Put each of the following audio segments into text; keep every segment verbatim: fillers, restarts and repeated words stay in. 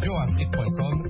radio afrique point com.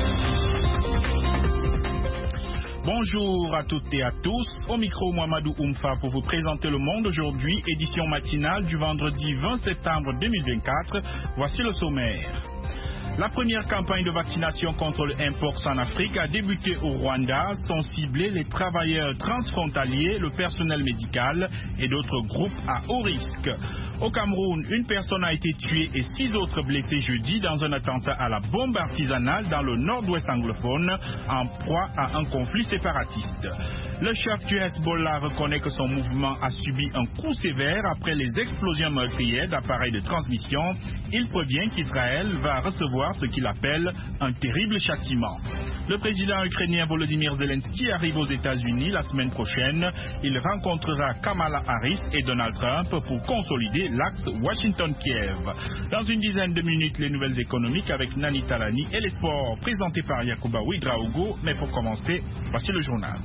Bonjour à toutes et à tous, au micro Mohamedou Oumfa pour vous présenter Le Monde aujourd'hui, édition matinale du vendredi vingt septembre deux mille vingt-quatre. Voici le sommaire. La première campagne de vaccination contre le Mpox en Afrique a débuté au Rwanda. Sont ciblés les travailleurs transfrontaliers, le personnel médical et d'autres groupes à haut risque. Au Cameroun, une personne a été tuée et six autres blessés jeudi dans un attentat à la bombe artisanale dans le nord-ouest anglophone, en proie à un conflit séparatiste. Le chef du Hezbollah reconnaît que son mouvement a subi un coup sévère après les explosions meurtrières d'appareils de transmission. Il prévient qu'Israël va recevoir ce qu'il appelle un terrible châtiment. Le président ukrainien Volodymyr Zelensky arrive aux États-Unis la semaine prochaine. Il rencontrera Kamala Harris et Donald Trump pour consolider l'axe Washington-Kiev. Dans une dizaine de minutes, les nouvelles économiques avec Nani Talani et les sports présentés par Yacouba Ouidraogo. Mais pour commencer, voici le journal.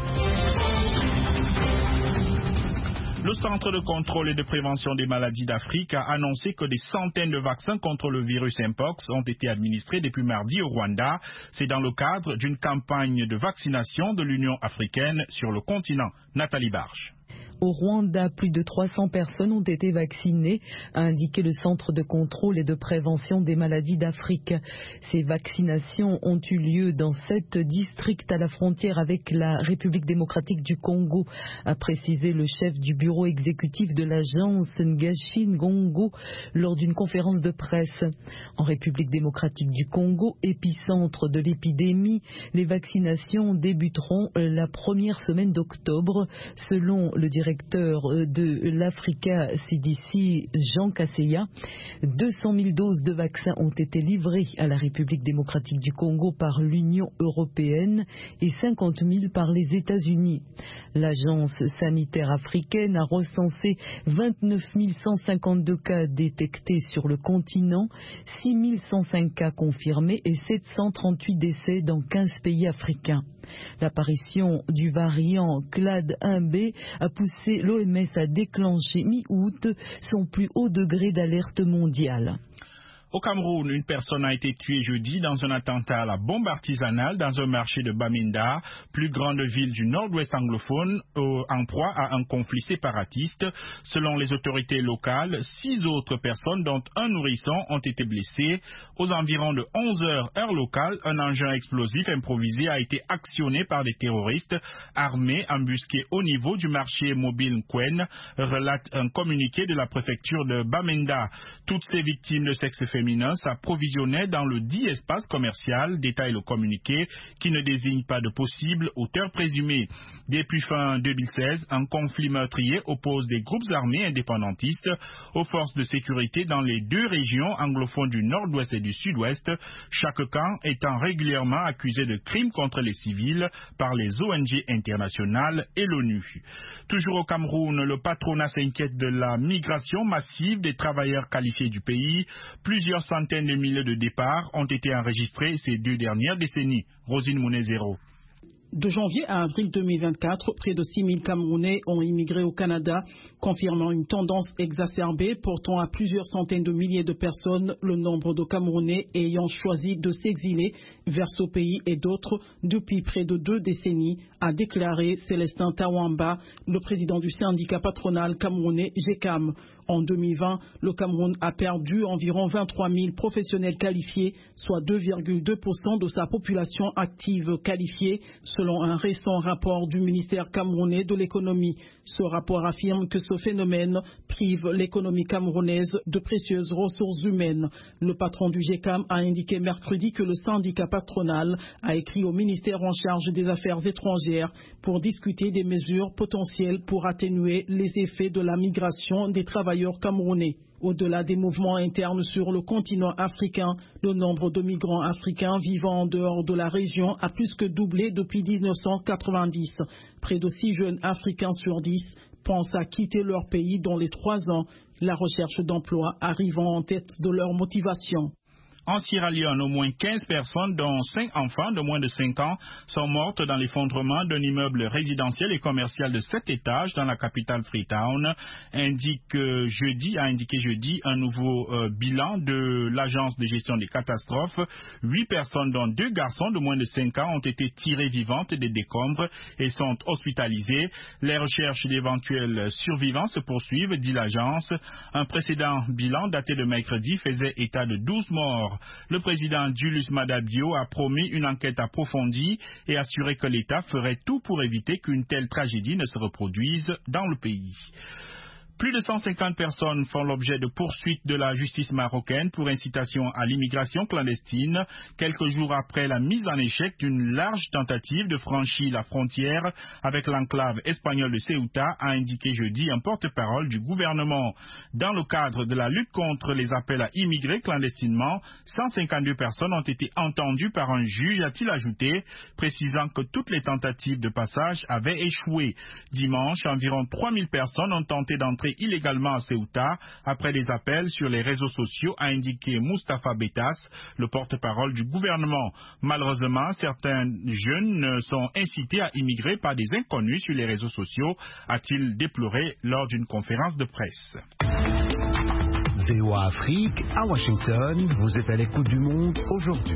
Le Centre de contrôle et de prévention des maladies d'Afrique a annoncé que des centaines de vaccins contre le virus Mpox ont été administrés depuis mardi au Rwanda. C'est dans le cadre d'une campagne de vaccination de l'Union africaine sur le continent. Nathalie Barge. Au Rwanda, plus de trois cents personnes ont été vaccinées, a indiqué le Centre de contrôle et de prévention des maladies d'Afrique. Ces vaccinations ont eu lieu dans sept districts à la frontière avec la République démocratique du Congo, a précisé le chef du bureau exécutif de l'agence Ngashi Ngongo lors d'une conférence de presse. En République démocratique du Congo, épicentre de l'épidémie, les vaccinations débuteront la première semaine d'octobre, selon le directeur de l'Africa C D C, Jean Kaseya. deux cent mille doses de vaccins ont été livrées à la République démocratique du Congo par l'Union européenne et cinquante mille par les États-Unis. L'agence sanitaire africaine a recensé vingt-neuf mille cent cinquante-deux cas détectés sur le continent, six mille cent cinq cas confirmés et sept cent trente-huit décès dans quinze pays africains. L'apparition du variant clade un B a poussé l'O M S à déclencher mi-août son plus haut degré d'alerte mondiale. Au Cameroun, une personne a été tuée jeudi dans un attentat à la bombe artisanale dans un marché de Bamenda, plus grande ville du nord-ouest anglophone, en proie à un conflit séparatiste. Selon les autorités locales, six autres personnes, dont un nourrisson, ont été blessées. Aux environs de onze heures heure locale, un engin explosif improvisé a été actionné par des terroristes armés embusqués au niveau du marché mobile Nkwen, relate un communiqué de la préfecture de Bamenda. Toutes ces victimes de sexe féminin s'approvisionnaient dans le dit espace commercial, détaille le communiqué, qui ne désigne pas de possible auteur présumé. Depuis fin deux mille seize, un conflit meurtrier oppose des groupes armés indépendantistes aux forces de sécurité dans les deux régions anglophones du nord-ouest et du sud-ouest, chaque camp étant régulièrement accusé de crimes contre les civils par les O N G internationales et l'ONU. Toujours au Cameroun, le patronat s'inquiète de la migration massive des travailleurs qualifiés du pays. Plusieurs Plusieurs centaines de milliers de départs ont été enregistrés ces deux dernières décennies. Rosine Mounezero. De janvier à avril deux mille vingt-quatre, près de six mille Camerounais ont immigré au Canada, confirmant une tendance exacerbée portant à plusieurs centaines de milliers de personnes le nombre de Camerounais ayant choisi de s'exiler vers ce pays et d'autres depuis près de deux décennies, a déclaré Célestin Tawamba, le président du syndicat patronal camerounais G C A M. En deux mille vingt, le Cameroun a perdu environ vingt-trois mille professionnels qualifiés, soit deux virgule deux pour cent de sa population active qualifiée, selon un récent rapport du ministère camerounais de l'économie. Ce rapport affirme que ce phénomène prive l'économie camerounaise de précieuses ressources humaines. Le patron du G C A M a indiqué mercredi que le syndicat patronal a écrit au ministère en charge des Affaires étrangères pour discuter des mesures potentielles pour atténuer les effets de la migration des travailleurs camerounais. Au-delà des mouvements internes sur le continent africain, le nombre de migrants africains vivant en dehors de la région a plus que doublé depuis mille neuf cent quatre-vingt-dix. Près de six jeunes Africains sur dix pensent à quitter leur pays dans les trois ans, la recherche d'emploi arrivant en tête de leur motivation. En Sierra Leone, au moins quinze personnes, dont cinq enfants de moins de cinq ans, sont mortes dans l'effondrement d'un immeuble résidentiel et commercial de sept étages dans la capitale Freetown, indique euh, jeudi, a indiqué jeudi un nouveau euh, bilan de l'agence de gestion des catastrophes. Huit personnes, dont deux garçons de moins de cinq ans, ont été tirées vivantes des décombres et sont hospitalisées. Les recherches d'éventuels survivants se poursuivent, dit l'agence. Un précédent bilan daté de mercredi faisait état de douze morts. Le président Julius Maada Bio a promis une enquête approfondie et assuré que l'État ferait tout pour éviter qu'une telle tragédie ne se reproduise dans le pays. Plus de cent cinquante personnes font l'objet de poursuites de la justice marocaine pour incitation à l'immigration clandestine, quelques jours après la mise en échec d'une large tentative de franchir la frontière avec l'enclave espagnole de Ceuta, a indiqué jeudi un porte-parole du gouvernement. Dans le cadre de la lutte contre les appels à immigrer clandestinement, cent cinquante-deux personnes ont été entendues par un juge, a-t-il ajouté, précisant que toutes les tentatives de passage avaient échoué. Dimanche, environ trois mille personnes ont tenté d'entrer illégalement à Ceuta après des appels sur les réseaux sociaux, a indiqué Moustapha Betas, le porte-parole du gouvernement. Malheureusement, certains jeunes sont incités à immigrer par des inconnus sur les réseaux sociaux, a-t-il déploré lors d'une conférence de presse. V O A Afrique, à Washington, vous êtes à l'écoute du monde aujourd'hui.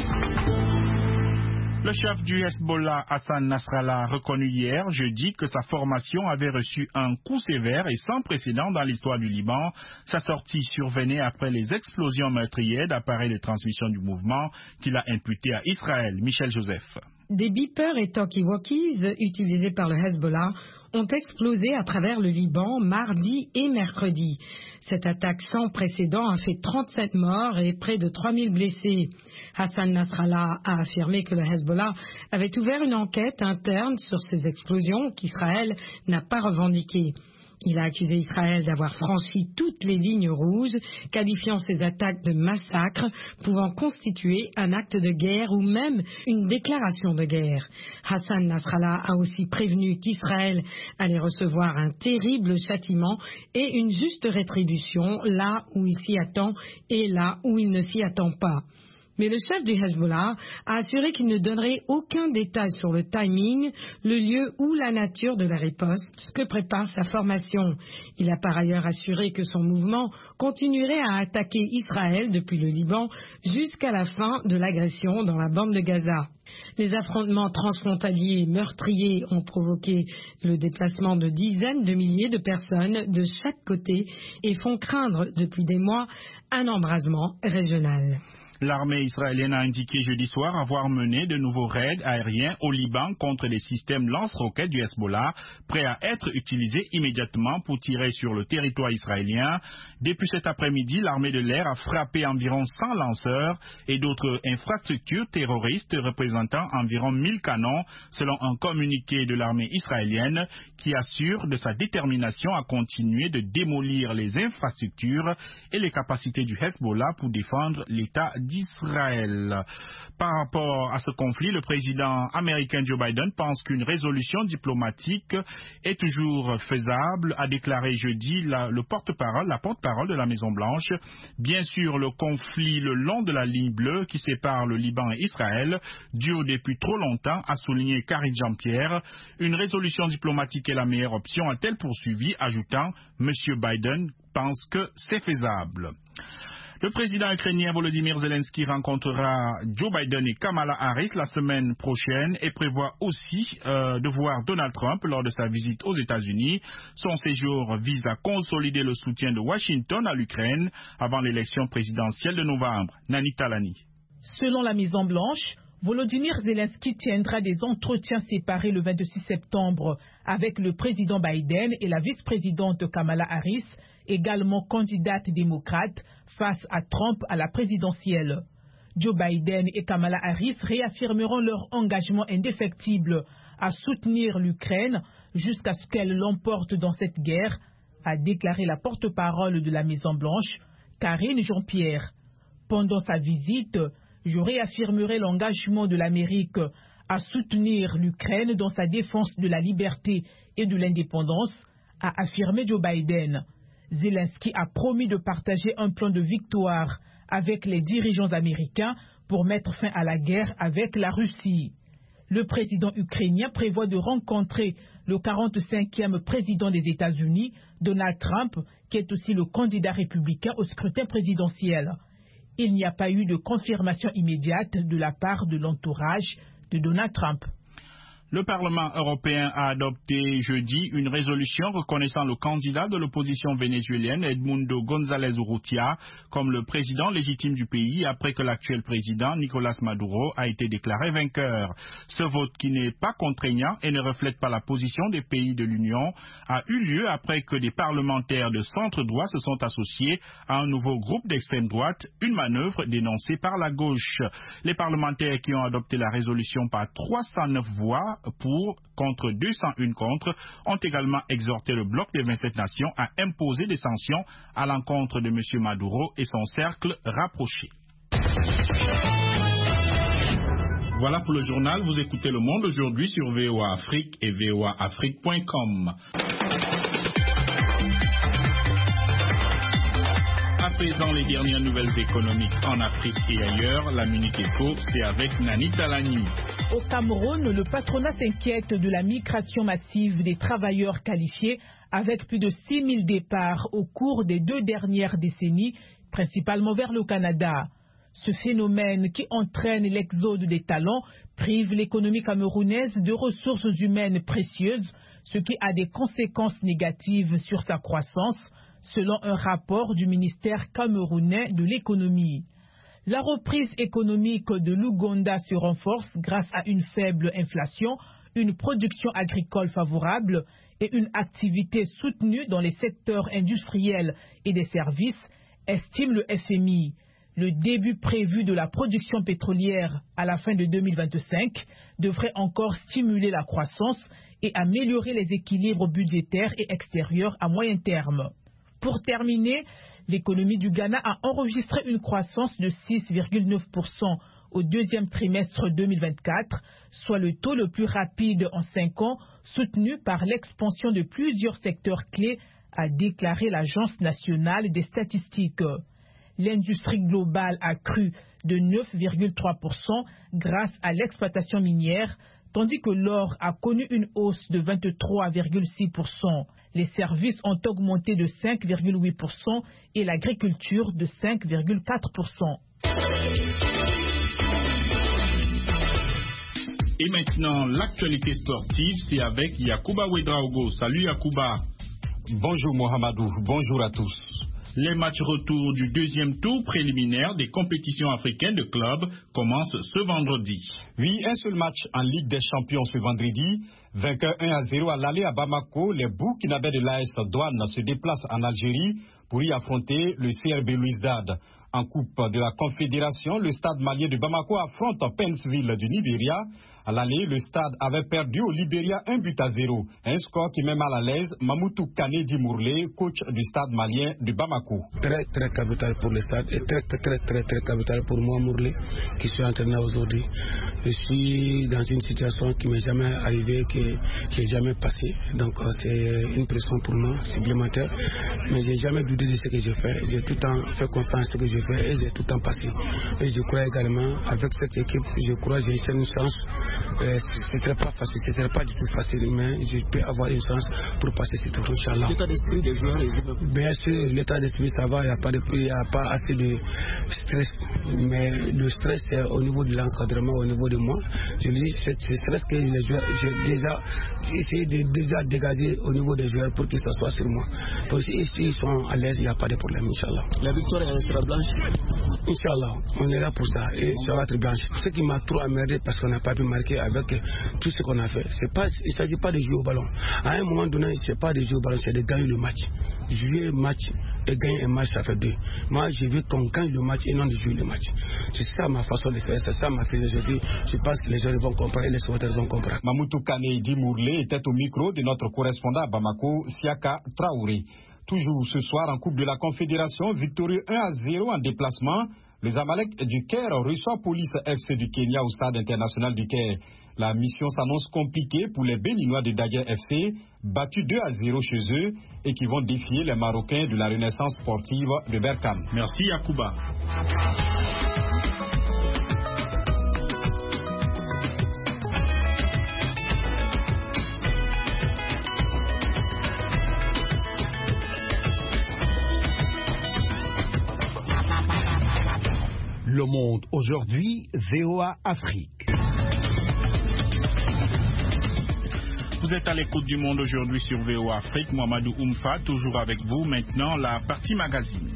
Le chef du Hezbollah, Hassan Nasrallah, a reconnu hier, jeudi, que sa formation avait reçu un coup sévère et sans précédent dans l'histoire du Liban. Sa sortie survenait après les explosions meurtrières d'appareils de transmission du mouvement qu'il a imputés à Israël. Michel Joseph. Des beepers et talkie-walkies utilisés par le Hezbollah ont explosé à travers le Liban mardi et mercredi. Cette attaque sans précédent a fait trente-sept morts et près de trois mille blessés. Hassan Nasrallah a affirmé que le Hezbollah avait ouvert une enquête interne sur ces explosions qu'Israël n'a pas revendiquées. Il a accusé Israël d'avoir franchi toutes les lignes rouges, qualifiant ces attaques de massacres pouvant constituer un acte de guerre ou même une déclaration de guerre. Hassan Nasrallah a aussi prévenu qu'Israël allait recevoir un terrible châtiment et une juste rétribution là où il s'y attend et là où il ne s'y attend pas. Mais le chef du Hezbollah a assuré qu'il ne donnerait aucun détail sur le timing, le lieu ou la nature de la riposte que prépare sa formation. Il a par ailleurs assuré que son mouvement continuerait à attaquer Israël depuis le Liban jusqu'à la fin de l'agression dans la bande de Gaza. Les affrontements transfrontaliers meurtriers ont provoqué le déplacement de dizaines de milliers de personnes de chaque côté et font craindre depuis des mois un embrasement régional. L'armée israélienne a indiqué jeudi soir avoir mené de nouveaux raids aériens au Liban contre les systèmes lance-roquettes du Hezbollah, prêts à être utilisés immédiatement pour tirer sur le territoire israélien. Depuis cet après-midi, l'armée de l'air a frappé environ cent lanceurs et d'autres infrastructures terroristes représentant environ mille canons, selon un communiqué de l'armée israélienne qui assure de sa détermination à continuer de démolir les infrastructures et les capacités du Hezbollah pour défendre l'État d'Israël. Par rapport à ce conflit, le président américain Joe Biden pense qu'une résolution diplomatique est toujours faisable, a déclaré jeudi la, le porte-parole, la porte-parole de la Maison-Blanche. Bien sûr, le conflit le long de la ligne bleue qui sépare le Liban et Israël dure depuis trop longtemps, a souligné Karine Jean-Pierre. Une résolution diplomatique est la meilleure option, a-t-elle poursuivi, ajoutant « Monsieur Biden pense que c'est faisable ». Le président ukrainien Volodymyr Zelensky rencontrera Joe Biden et Kamala Harris la semaine prochaine et prévoit aussi euh, de voir Donald Trump lors de sa visite aux États-Unis. Son séjour vise à consolider le soutien de Washington à l'Ukraine avant l'élection présidentielle de novembre. Nani Talani. Selon la Maison-Blanche, Volodymyr Zelensky tiendra des entretiens séparés le vingt-six septembre avec le président Biden et la vice-présidente Kamala Harris, également candidate démocrate face à Trump à la présidentielle. Joe Biden et Kamala Harris réaffirmeront leur engagement indéfectible à soutenir l'Ukraine jusqu'à ce qu'elle l'emporte dans cette guerre, a déclaré la porte-parole de la Maison-Blanche, Karine Jean-Pierre. Pendant sa visite, je réaffirmerai l'engagement de l'Amérique à soutenir l'Ukraine dans sa défense de la liberté et de l'indépendance, a affirmé Joe Biden. Zelensky a promis de partager un plan de victoire avec les dirigeants américains pour mettre fin à la guerre avec la Russie. Le président ukrainien prévoit de rencontrer le quarante-cinquième président des États-Unis, Donald Trump, qui est aussi le candidat républicain au scrutin présidentiel. Il n'y a pas eu de confirmation immédiate de la part de l'entourage de Donald Trump. Le Parlement européen a adopté jeudi une résolution reconnaissant le candidat de l'opposition vénézuélienne Edmundo González Urrutia comme le président légitime du pays après que l'actuel président Nicolás Maduro a été déclaré vainqueur. Ce vote, qui n'est pas contraignant et ne reflète pas la position des pays de l'Union, a eu lieu après que des parlementaires de centre-droit se sont associés à un nouveau groupe d'extrême droite, une manœuvre dénoncée par la gauche. Les parlementaires qui ont adopté la résolution par trois cent neuf voix pour contre deux cent un contre ont également exhorté le bloc des vingt-sept nations à imposer des sanctions à l'encontre de M. Maduro et son cercle rapproché. Voilà pour le journal. Vous écoutez Le Monde aujourd'hui sur V O A Afrique et V O A Afrique point com. À présent, les dernières nouvelles économiques en Afrique et ailleurs. La Minute Éco, c'est avec Nani Talani. Au Cameroun, le patronat s'inquiète de la migration massive des travailleurs qualifiés, avec plus de six mille départs au cours des deux dernières décennies, principalement vers le Canada. Ce phénomène, qui entraîne l'exode des talents, prive l'économie camerounaise de ressources humaines précieuses, ce qui a des conséquences négatives sur sa croissance, selon un rapport du ministère camerounais de l'économie. La reprise économique de l'Ouganda se renforce grâce à une faible inflation, une production agricole favorable et une activité soutenue dans les secteurs industriels et des services, estime le F M I. Le début prévu de la production pétrolière à la fin de deux mille vingt-cinq devrait encore stimuler la croissance et améliorer les équilibres budgétaires et extérieurs à moyen terme. Pour terminer, l'économie du Ghana a enregistré une croissance de six virgule neuf pour cent au deuxième trimestre deux mille vingt-quatre, soit le taux le plus rapide en cinq ans, soutenu par l'expansion de plusieurs secteurs clés, a déclaré l'Agence nationale des statistiques. L'industrie globale a cru de neuf virgule trois pour cent grâce à l'exploitation minière, tandis que l'or a connu une hausse de vingt-trois virgule six pour cent. Les services ont augmenté de cinq virgule huit pour cent et l'agriculture de cinq virgule quatre pour cent. Et maintenant, l'actualité sportive, c'est avec Yacouba Ouedraogo. Salut Yacouba. Bonjour Mohamedou, bonjour à tous. Les matchs retour du deuxième tour préliminaire des compétitions africaines de clubs commencent ce vendredi. Oui, un seul match en Ligue des Champions ce vendredi. Vainqueur un à zéro à l'aller à Bamako, les Burkinabés de l'A S Douane se déplacent en Algérie pour y affronter le C R B Louizdad. En Coupe de la Confédération, le stade malien de Bamako affronte Pennsville du Nigeria. À l'aller, le stade avait perdu au Libéria un but à zéro. Un score qui met mal à l'aise Mamoutou Kane Dimourlé, coach du stade malien de Bamako. Très très capital pour le stade et très très très très, très capital pour moi Mourlé qui suis entraîneur aujourd'hui. Je suis dans une situation qui m'est jamais arrivée, qui n'ai jamais passé. Donc c'est une pression pour moi supplémentaire. Mais j'ai jamais douté de ce que je fais. J'ai tout le temps fait confiance à ce que je fais et j'ai tout le temps passé. Et je crois également avec cette équipe, je crois que j'ai une chance. Euh, ce ne serait pas facile, ce ne serait pas du tout facile, mais je peux avoir une chance pour passer ce tour, Inch'Allah. L'état d'esprit des joueurs est... Bien sûr, l'état d'esprit ça va, il n'y a, pas de, il y a pas assez de stress, mais le stress c'est au niveau de l'encadrement, au niveau de moi. Je dis, c'est ce stress que les joueurs, j'ai déjà essayé de déjà dégager au niveau des joueurs pour qu'ils s'assoient sur moi. Parce que s'ils sont à l'aise, il n'y a pas de problème, Inch'Allah. La victoire sera blanche? Inch'Allah, on est là pour ça et ça va être blanche. Ce qui m'a trop emmerdé parce qu'on n'a pas pu marquer avec tout ce qu'on a fait. C'est pas, il ne s'agit pas de jouer au ballon. À un moment donné, ce n'est pas de jouer au ballon, c'est de gagner le match. Jouer le match et gagner un match, ça fait deux. Moi, je veux qu'on gagne le match et non de jouer le match. C'est ça ma façon de faire, c'est ça ma philosophie. Je pense que les gens vont comprendre et les supporters vont comprendre. Mamoutou Kane Dimourlé était au micro de notre correspondant à Bamako, Siaka Traoré. Toujours ce soir en Coupe de la Confédération, victorieux un à zéro en déplacement. Les Amalek du Caire reçoivent Police F C du Kenya au stade international du Caire. La mission s'annonce compliquée pour les Béninois de Daguerre F C, battus deux à zéro chez eux et qui vont défier les Marocains de la Renaissance sportive de Berkane. Merci Yacouba. Le Monde aujourd'hui, V O A Afrique. Vous êtes à l'écoute du Monde aujourd'hui sur V O A Afrique. Mohamedou Oumfa, toujours avec vous. Maintenant, la partie magazine.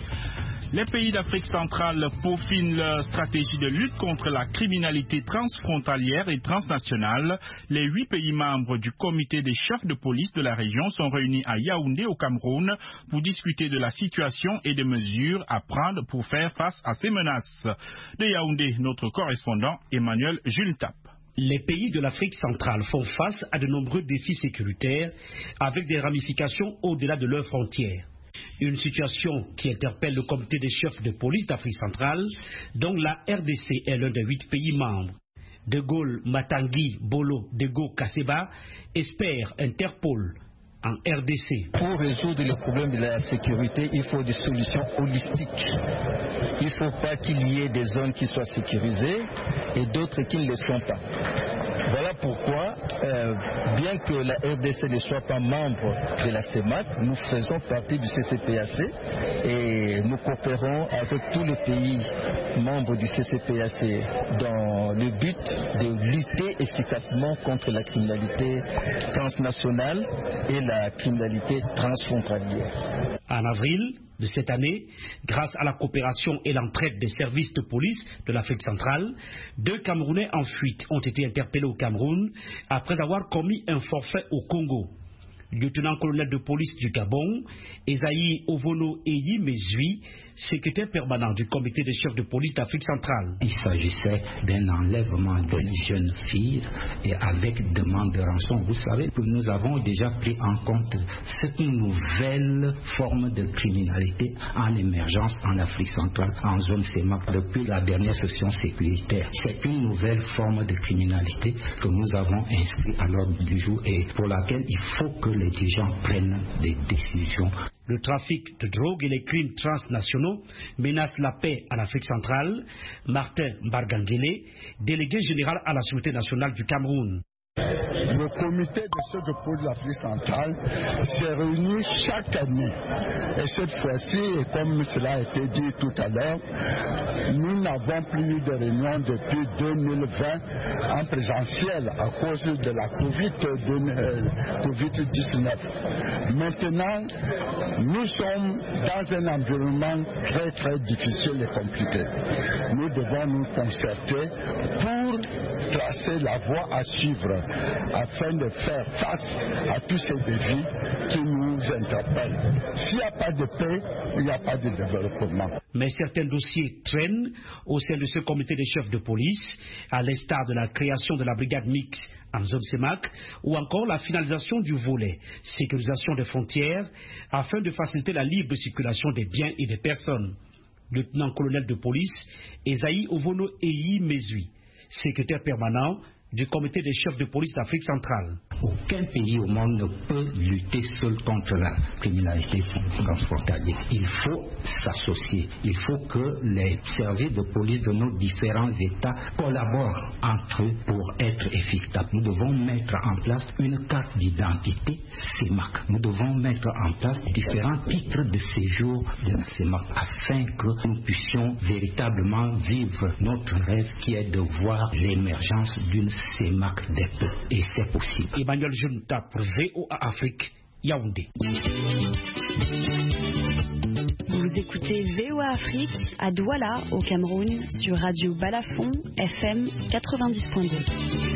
Les pays d'Afrique centrale peaufinent leur stratégie de lutte contre la criminalité transfrontalière et transnationale. Les huit pays membres du comité des chefs de police de la région sont réunis à Yaoundé au Cameroun pour discuter de la situation et des mesures à prendre pour faire face à ces menaces. De Yaoundé, notre correspondant Emmanuel Jultap. Les pays de l'Afrique centrale font face à de nombreux défis sécuritaires avec des ramifications au-delà de leurs frontières. Une situation qui interpelle le comité des chefs de police d'Afrique centrale, dont la R D C est l'un des huit pays membres. De Gaulle, Matangui, Bolo, Dego, Kaseba espèrent Interpol en R D C. Pour résoudre le problème de la sécurité, il faut des solutions holistiques. Il ne faut pas qu'il y ait des zones qui soient sécurisées et d'autres qui ne le sont pas. Voilà pourquoi, euh, bien que la R D C ne soit pas membre de la C E M A C, nous faisons partie du C C P A C et nous coopérons avec tous les pays membres du C C P A C dans le but de lutter efficacement contre la criminalité transnationale et la criminalité transfrontalière. En avril de cette année, grâce à la coopération et l'entraide des services de police de l'Afrique centrale, deux Camerounais en fuite ont été interpellés au Cameroun après avoir commis un forfait au Congo. Lieutenant-colonel de police du Gabon, Esaïe Ovono Eyi Mezui, secrétaire permanent du comité des chefs de police d'Afrique centrale. Il s'agissait d'un enlèvement d'une jeune fille et avec demande de rançon. Vous savez que nous avons déjà pris en compte cette nouvelle forme de criminalité en émergence en Afrique centrale, en zone C E M A C, depuis la dernière session sécuritaire. C'est une nouvelle forme de criminalité que nous avons inscrite à l'ordre du jour et pour laquelle il faut que les dirigeants prennent des décisions. Le trafic de drogue et les crimes transnationaux menacent la paix en Afrique centrale. Martin Mbargangele, délégué général à la Sûreté nationale du Cameroun. Le comité de chefs de police de l'Afrique centrale s'est réuni chaque année. Et cette fois-ci, et comme cela a été dit tout à l'heure, nous n'avons plus eu de réunion depuis deux mille vingt en présentiel à cause de la covid dix-neuf. Maintenant, nous sommes dans un environnement très très difficile et compliqué. Nous devons nous concerter pour tracer la voie à suivre afin de faire face à tous ces défis qui nous interpellent. S'il n'y a pas de paix, il n'y a pas de développement. Mais certains dossiers traînent au sein de ce comité des chefs de police, à l'instar de la création de la brigade mixte en zone C E M A C ou encore la finalisation du volet sécurisation des frontières afin de faciliter la libre circulation des biens et des personnes. Lieutenant-colonel de police Esaïe Ovono Eyi Mezui, secrétaire permanent du comité des chefs de police d'Afrique centrale. Aucun pays au monde ne peut lutter seul contre la criminalité transfrontalière. Il faut s'associer. Il faut que les services de police de nos différents États collaborent entre eux pour être efficaces. Nous devons mettre en place une carte d'identité C E M A C. Nous devons mettre en place différents titres de séjour de la C E M A C afin que nous puissions véritablement vivre notre rêve qui est de voir l'émergence d'une C E M A C des peuples. Et c'est possible. Emmanuel Junta pour V O A Afrique, Yaoundé. Vous écoutez V O A Afrique à Douala, au Cameroun, sur Radio Balafon, F M quatre-vingt-dix point deux.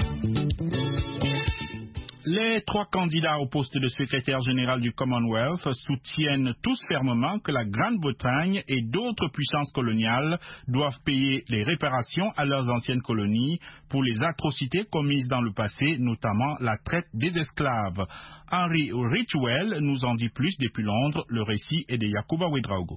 Les trois candidats au poste de secrétaire général du Commonwealth soutiennent tous fermement que la Grande-Bretagne et d'autres puissances coloniales doivent payer les réparations à leurs anciennes colonies pour les atrocités commises dans le passé, notamment la traite des esclaves. Henry Richwell nous en dit plus depuis Londres. Le récit est de Yacouba Ouedraogo.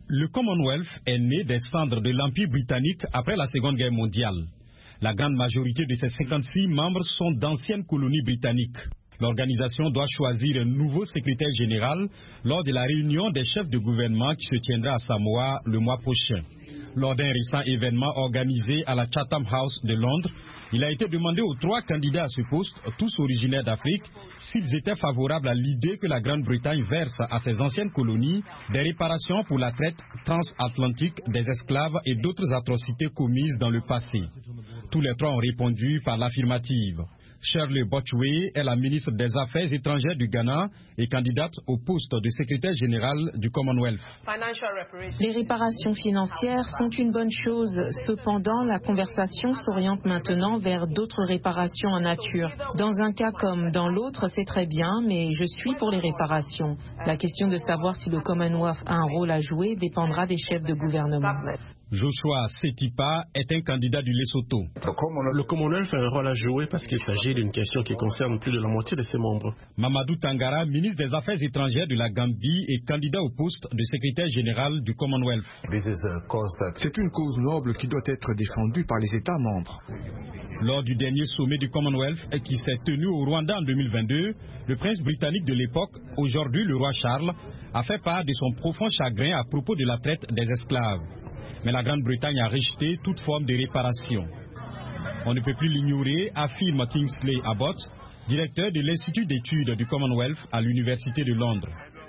Le Commonwealth est né des cendres de l'Empire britannique après la Seconde Guerre mondiale. La grande majorité de ses cinquante-six membres sont d'anciennes colonies britanniques. L'organisation doit choisir un nouveau secrétaire général lors de la réunion des chefs de gouvernement qui se tiendra à Samoa le mois prochain. Lors d'un récent événement organisé à la Chatham House de Londres, il a été demandé aux trois candidats à ce poste, tous originaires d'Afrique, s'ils étaient favorables à l'idée que la Grande-Bretagne verse à ses anciennes colonies des réparations pour la traite transatlantique des esclaves et d'autres atrocités commises dans le passé. Tous les trois ont répondu par l'affirmative. Shirley Botchway est la ministre des Affaires étrangères du Ghana et candidate au poste de secrétaire général du Commonwealth. Les réparations financières sont une bonne chose. Cependant, la conversation s'oriente maintenant vers d'autres réparations en nature. Dans un cas comme dans l'autre, c'est très bien, mais je suis pour les réparations. La question de savoir si le Commonwealth a un rôle à jouer dépendra des chefs de gouvernement. Joshua Setipa est un candidat du Lesotho. Le Commonwealth a un rôle à jouer parce qu'il s'agit d'une question qui concerne plus de la moitié de ses membres. Mamadou Tangara, ministre des Affaires étrangères de la Gambie et candidat au poste de secrétaire général du Commonwealth. C'est une cause noble qui doit être défendue par les États membres. Lors du dernier sommet du Commonwealth qui s'est tenu au Rwanda en deux mille vingt-deux, le prince britannique de l'époque, aujourd'hui le roi Charles, a fait part de son profond chagrin à propos de la traite des esclaves. Mais la Grande-Bretagne a rejeté toute forme de réparation. On ne peut plus l'ignorer, affirme Kingsley Abbott, directeur de l'Institut d'études du Commonwealth à l'Université de Londres.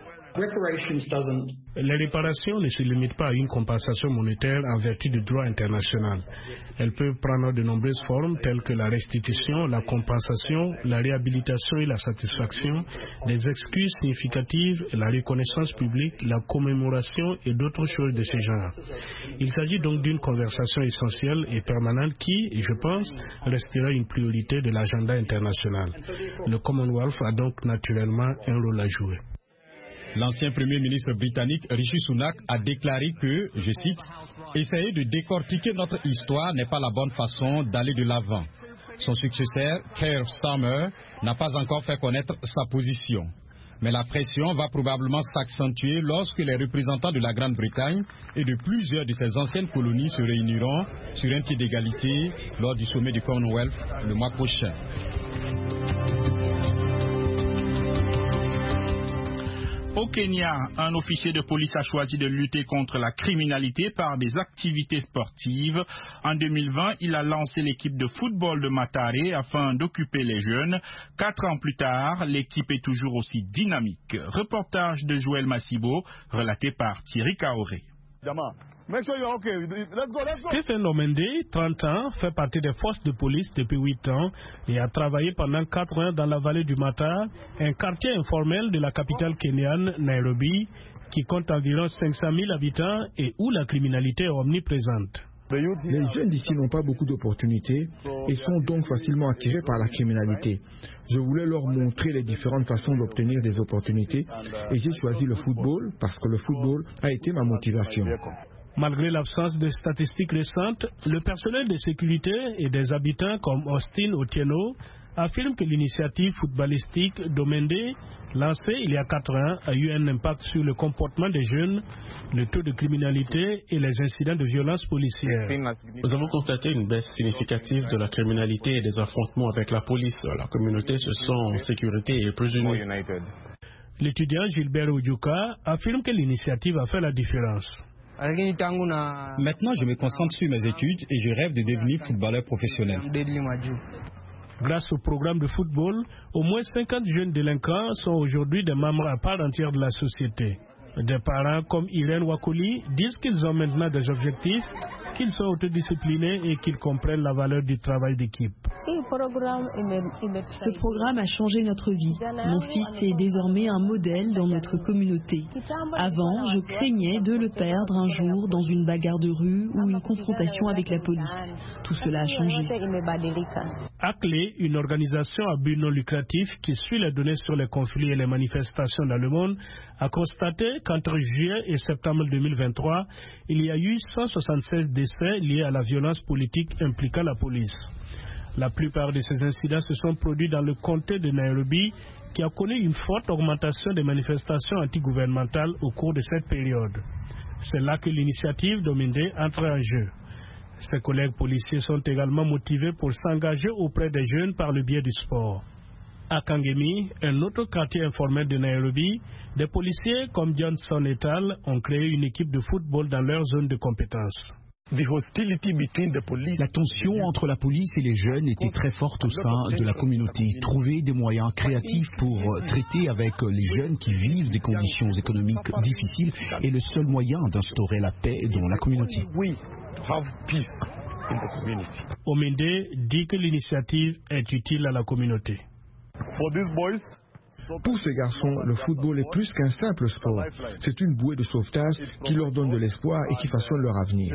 Les réparations ne se limitent pas à une compensation monétaire en vertu du droit international. Elles peuvent prendre de nombreuses formes telles que la restitution, la compensation, la réhabilitation et la satisfaction, des excuses significatives, la reconnaissance publique, la commémoration et d'autres choses de ce genre. Il s'agit donc d'une conversation essentielle et permanente qui, je pense, restera une priorité de l'agenda international. Le Commonwealth a donc naturellement un rôle à jouer. L'ancien Premier ministre britannique Rishi Sunak a déclaré que, je cite, « Essayer de décortiquer notre histoire n'est pas la bonne façon d'aller de l'avant ». Son successeur, Keir Starmer, n'a pas encore fait connaître sa position. Mais la pression va probablement s'accentuer lorsque les représentants de la Grande-Bretagne et de plusieurs de ses anciennes colonies se réuniront sur un pied d'égalité lors du sommet du Commonwealth le mois prochain. Au Kenya, un officier de police a choisi de lutter contre la criminalité par des activités sportives. En deux mille vingt, il a lancé l'équipe de football de Mathare afin d'occuper les jeunes. Quatre ans plus tard, l'équipe est toujours aussi dynamique. Reportage de Joël Massibo, relaté par Thierry Kaoré. Stephen Omende, trente ans, fait partie des forces de police depuis huit ans et a travaillé pendant quatre ans dans la vallée du Mata, un quartier informel de la capitale kenyane, Nairobi, qui compte environ cinq cent mille habitants et où la criminalité est omniprésente. Les jeunes d'ici n'ont pas beaucoup d'opportunités et sont donc facilement attirés par la criminalité. Je voulais leur montrer les différentes façons d'obtenir des opportunités et j'ai choisi le football parce que le football a été ma motivation. Malgré l'absence de statistiques récentes, le personnel de sécurité et des habitants comme Austin Otieno affirme que l'initiative footballistique d'Omende, lancée il y a quatre ans, a eu un impact sur le comportement des jeunes, le taux de criminalité et les incidents de violence policière. Nous avons constaté une baisse significative de la criminalité et des affrontements avec la police. La communauté se sent en sécurité et plus unie. L'étudiant Gilbert Ojuka affirme que l'initiative a fait la différence. Maintenant, je me concentre sur mes études et je rêve de devenir footballeur professionnel. Grâce au programme de football, au moins cinquante jeunes délinquants sont aujourd'hui des membres à part entière de la société. Des parents comme Irène Wakoli disent qu'ils ont maintenant des objectifs, qu'ils sont autodisciplinés et qu'ils comprennent la valeur du travail d'équipe. Ce programme a changé notre vie. Mon fils est désormais un modèle dans notre communauté. Avant, je craignais de le perdre un jour dans une bagarre de rue ou une confrontation avec la police. Tout cela a changé. A C L E, une organisation à but non lucratif qui suit les données sur les conflits et les manifestations dans le monde, a constaté qu'entre juillet et septembre deux mille vingt-trois, il y a eu cent soixante-seize décès liés à la violence politique impliquant la police. La plupart de ces incidents se sont produits dans le comté de Nairobi, qui a connu une forte augmentation des manifestations antigouvernementales au cours de cette période. C'est là que l'initiative d'Ominde entre en jeu. Ses collègues policiers sont également motivés pour s'engager auprès des jeunes par le biais du sport. À Kangemi, un autre quartier informel de Nairobi, des policiers comme Johnson et al. Ont créé une équipe de football dans leur zone de compétence. La tension entre la police et les jeunes était très forte au sein de la communauté. Trouver des moyens créatifs pour traiter avec les jeunes qui vivent des conditions économiques difficiles est le seul moyen d'instaurer la paix dans la communauté. Ominde dit que l'initiative est utile à la communauté. Pour ces garçons, le football est plus qu'un simple sport. C'est une bouée de sauvetage qui leur donne de l'espoir et qui façonne leur avenir.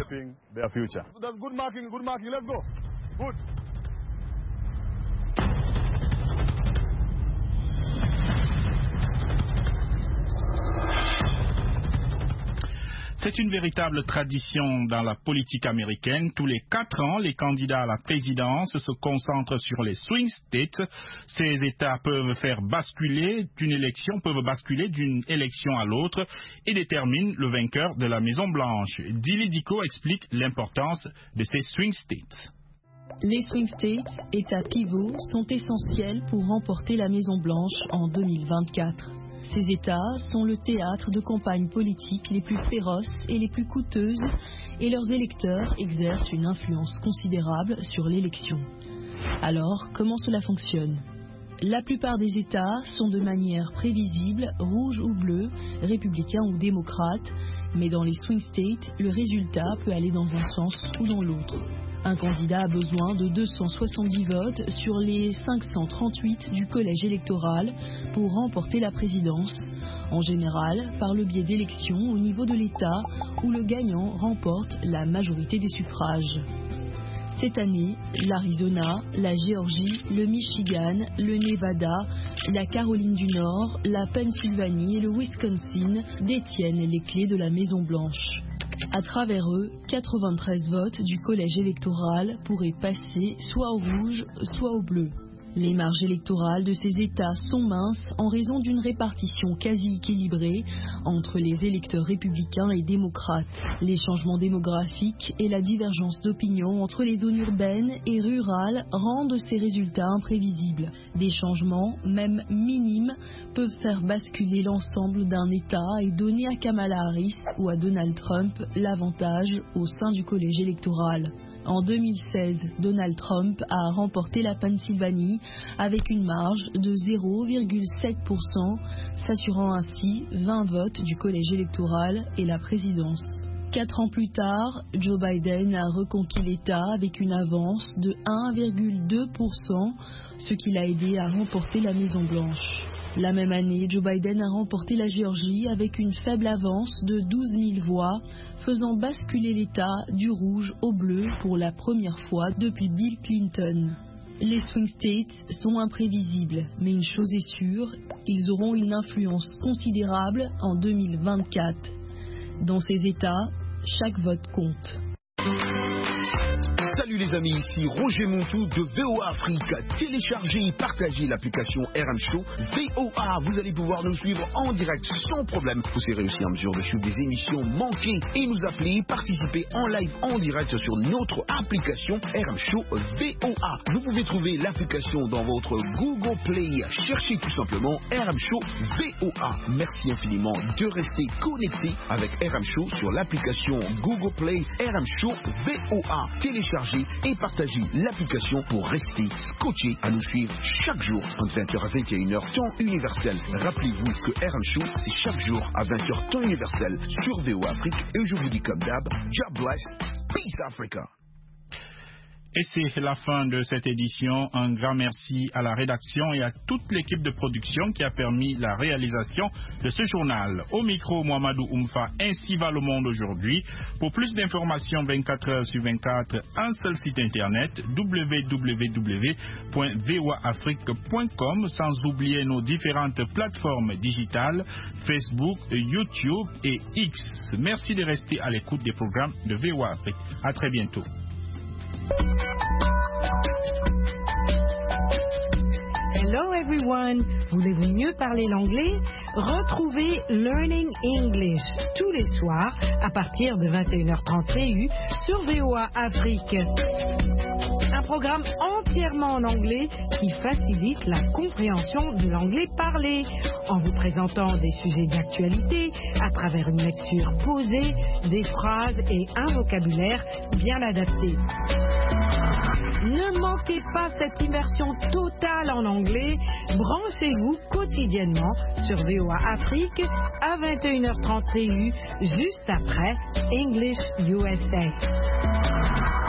C'est une véritable tradition dans la politique américaine. Tous les quatre ans, les candidats à la présidence se concentrent sur les swing states. Ces États peuvent faire basculer d'une élection, peuvent basculer d'une élection à l'autre et déterminent le vainqueur de la Maison-Blanche. Dili Diko explique l'importance de ces swing states. Les swing states, États pivots, sont essentiels pour remporter la Maison-Blanche en deux mille vingt-quatre. Ces États sont le théâtre de campagnes politiques les plus féroces et les plus coûteuses et leurs électeurs exercent une influence considérable sur l'élection. Alors, comment cela fonctionne ? La plupart des États sont de manière prévisible, rouge ou bleu, républicain ou démocrate, mais dans les swing states, le résultat peut aller dans un sens ou dans l'autre. Un candidat a besoin de deux cent soixante-dix votes sur les cinq cent trente-huit du collège électoral pour remporter la présidence, en général par le biais d'élections au niveau de l'État où le gagnant remporte la majorité des suffrages. Cette année, l'Arizona, la Géorgie, le Michigan, le Nevada, la Caroline du Nord, la Pennsylvanie et le Wisconsin détiennent les clés de la Maison-Blanche. À travers eux, quatre-vingt-treize votes du collège électoral pourraient passer soit au rouge, soit au bleu. Les marges électorales de ces États sont minces en raison d'une répartition quasi équilibrée entre les électeurs républicains et démocrates. Les changements démographiques et la divergence d'opinion entre les zones urbaines et rurales rendent ces résultats imprévisibles. Des changements, même minimes, peuvent faire basculer l'ensemble d'un État et donner à Kamala Harris ou à Donald Trump l'avantage au sein du collège électoral. En deux mille seize, Donald Trump a remporté la Pennsylvanie avec une marge de zéro virgule sept pour cent, s'assurant ainsi vingt votes du collège électoral et la présidence. Quatre ans plus tard, Joe Biden a reconquis l'État avec une avance de un virgule deux pour cent, ce qui l'a aidé à remporter la Maison-Blanche. La même année, Joe Biden a remporté la Géorgie avec une faible avance de douze mille voix, faisant basculer l'État du rouge au bleu pour la première fois depuis Bill Clinton. Les swing states sont imprévisibles, mais une chose est sûre, ils auront une influence considérable en deux mille vingt-quatre. Dans ces États, chaque vote compte. Salut les amis, ici Roger Montou de V O A Afrique. Téléchargez et partagez l'application R M Show V O A. Vous allez pouvoir nous suivre en direct sans problème. Vous serez aussi en mesure de suivre des émissions manquées et nous appeler, participer en live en direct sur notre application R M Show V O A. Vous pouvez trouver l'application dans votre Google Play. Cherchez tout simplement R M Show V O A. Merci infiniment de rester connecté avec R M Show sur l'application Google Play R M Show V O A. Téléchargez et partagez l'application pour rester scotché à nous suivre chaque jour entre vingt heures à vingt et une heures temps universel. Rappelez-vous que R M Show c'est chaque jour à vingt heures temps universel sur V O A Afrique et je vous dis comme d'hab, God bless, peace Africa. Et c'est la fin de cette édition. Un grand merci à la rédaction et à toute l'équipe de production qui a permis la réalisation de ce journal. Au micro, Mohamedou Oumfa, ainsi va le monde aujourd'hui. Pour plus d'informations vingt-quatre heures sur vingt-quatre, un seul site internet, w w w point v o a afrique point com, sans oublier nos différentes plateformes digitales, Facebook, YouTube et X. Merci de rester à l'écoute des programmes de V O A Afrique. À très bientôt. Hello everyone! Voulez-vous mieux parler l'anglais? Retrouvez Learning English tous les soirs à partir de vingt et une heures trente T U sur V O A Afrique. Un programme entièrement en anglais qui facilite la compréhension de l'anglais parlé en vous présentant des sujets d'actualité à travers une lecture posée, des phrases et un vocabulaire bien adapté. Ne manquez pas cette immersion totale en anglais. Branchez-vous quotidiennement sur V O A Afrique à vingt et une heures trente T U, juste après English U S A.